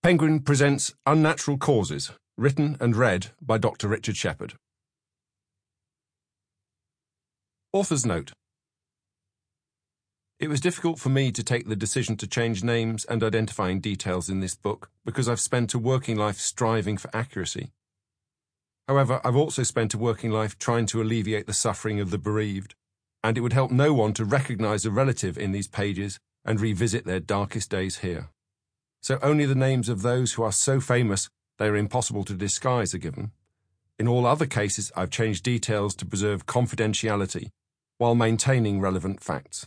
Penguin presents Unnatural Causes, written and read by Dr. Richard Shepherd. Author's note. It was difficult for me to take the decision to change names and identifying details in this book because I've spent a working life striving for accuracy. However, I've also spent a working life trying to alleviate the suffering of the bereaved, and it would help no one to recognize a relative in these pages and revisit their darkest days here. So only the names of those who are so famous they are impossible to disguise are given. In all other cases, I've changed details to preserve confidentiality while maintaining relevant facts.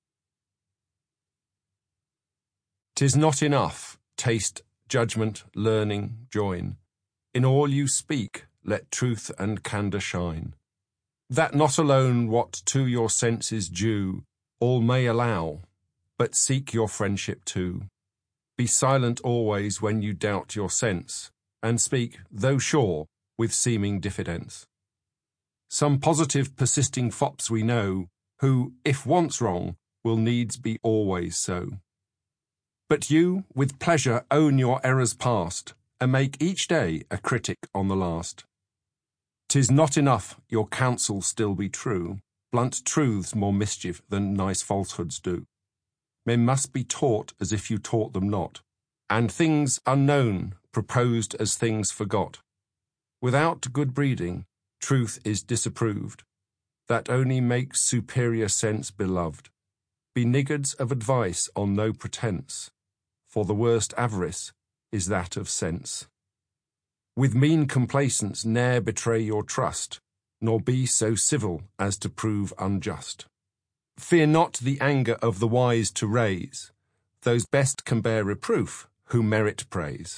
'Tis not enough, taste, judgment, learning, join. In all you speak, let truth and candour shine. That not alone what to your senses due, all may allow, but seek your friendship too. Be silent always when you doubt your sense, and speak, though sure, with seeming diffidence. Some positive persisting fops we know, who, if once wrong, will needs be always so. But you, with pleasure, own your errors past, and make each day a critic on the last. 'Tis not enough your counsel still be true, blunt truths more mischief than nice falsehoods do. Men must be taught as if you taught them not, and things unknown proposed as things forgot. Without good breeding, truth is disapproved. That only makes superior sense beloved. Be niggards of advice on no pretence, for the worst avarice is that of sense. With mean complacence ne'er betray your trust, nor be so civil as to prove unjust. Fear not the anger of the wise to raise, those best can bear reproof who merit praise.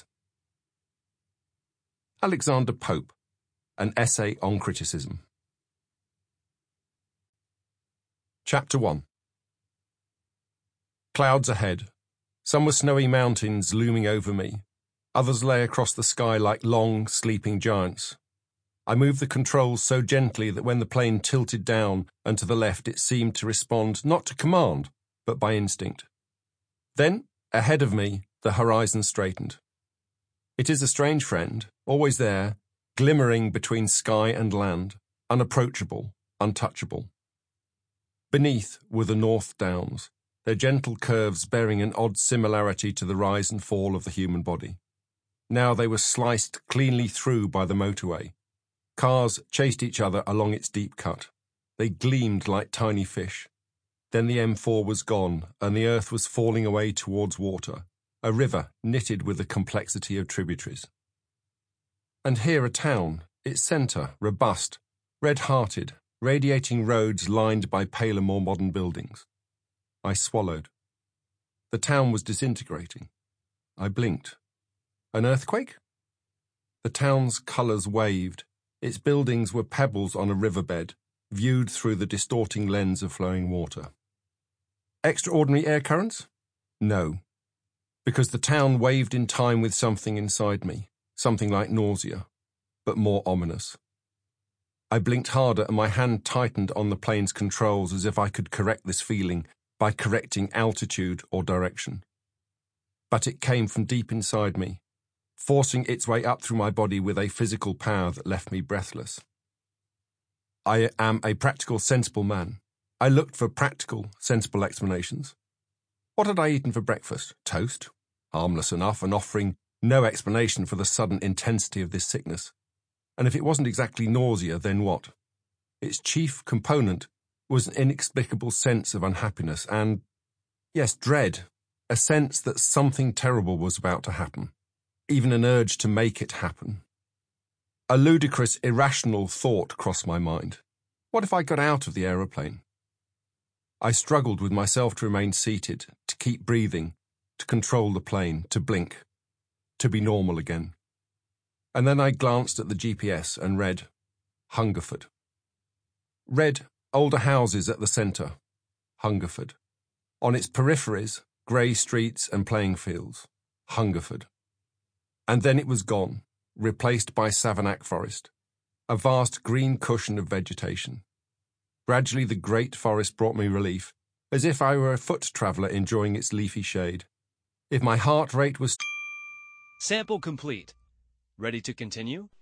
Alexander Pope, An Essay on Criticism. Chapter 1. Clouds ahead. Some were snowy mountains looming over me. Others lay across the sky like long, sleeping giants. I moved the controls so gently that when the plane tilted down and to the left it seemed to respond not to command, but by instinct. Then, ahead of me, the horizon straightened. It is a strange friend, always there, glimmering between sky and land, unapproachable, untouchable. Beneath were the North Downs, their gentle curves bearing an odd similarity to the rise and fall of the human body. Now they were sliced cleanly through by the motorway. Cars chased each other along its deep cut. They gleamed like tiny fish. Then the M4 was gone, and the earth was falling away towards water, a river knitted with the complexity of tributaries. And here a town, its centre robust, red-hearted, radiating roads lined by paler, more modern buildings. I swallowed. The town was disintegrating. I blinked. An earthquake? The town's colours waved. Its buildings were pebbles on a riverbed, viewed through the distorting lens of flowing water. Extraordinary air currents? No, because the town waved in time with something inside me, something like nausea, but more ominous. I blinked harder and my hand tightened on the plane's controls as if I could correct this feeling by correcting altitude or direction. But it came from deep inside me, forcing its way up through my body with a physical power that left me breathless. I am a practical, sensible man. I looked for practical, sensible explanations. What had I eaten for breakfast? Toast? Harmless enough and offering no explanation for the sudden intensity of this sickness. And if it wasn't exactly nausea, then what? Its chief component was an inexplicable sense of unhappiness and, yes, dread, a sense that something terrible was about to happen. Even an urge to make it happen. A ludicrous, irrational thought crossed my mind. What if I got out of the aeroplane? I struggled with myself to remain seated, to keep breathing, to control the plane, to blink, to be normal again. And then I glanced at the GPS and read, Hungerford. Read, older houses at the centre, Hungerford. On its peripheries, grey streets and playing fields, Hungerford. And then it was gone, replaced by Savernake Forest, a vast green cushion of vegetation. Gradually the great forest brought me relief, as if I were a foot traveller enjoying its leafy shade. If my heart rate was Sample complete. Ready to continue?